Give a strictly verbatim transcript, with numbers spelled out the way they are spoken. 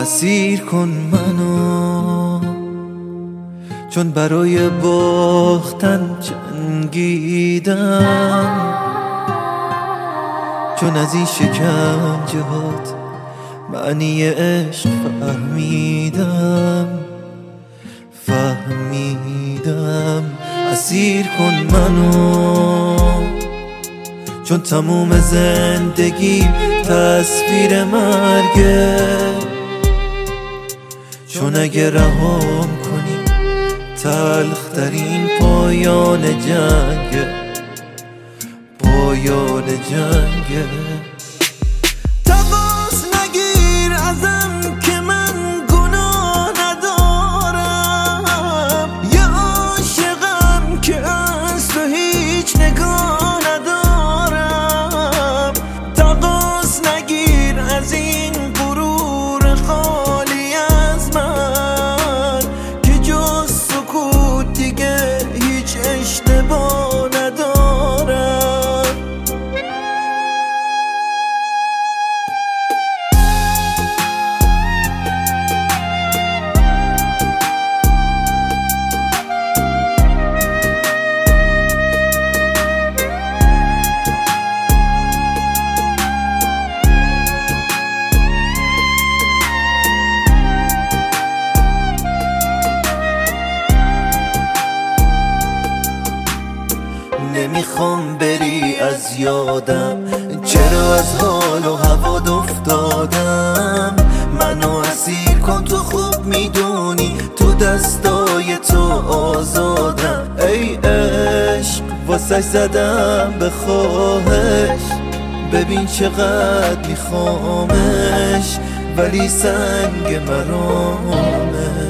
اسیر کن منو، چون برای باختن جنگیدم، چون از این شکنجهات معنی عشق فهمیدم فهمیدم اسیر کن منو، چون تموم زندگی تصویر مرگه، چون اگه رهام کنی تلخترین پایان جنگه، پایان جنگه. تماس نگیر ازم که من گناه ندارم، یه عاشقم که از تو هیچ نگاه ندارم. تماس نگیر از این غرور خالی از من که جز سکوت دیگه هیچ اشتباه ندارم. نمیخوام بری از یادم، چرا از حال و هوات افتادم. منو اسیر کن، تو خوب میدونی تو دستای تو آزادم. ای عشق واسه زدم به خواهش، ببین چقدر میخوامش ولی سنگ مرامه.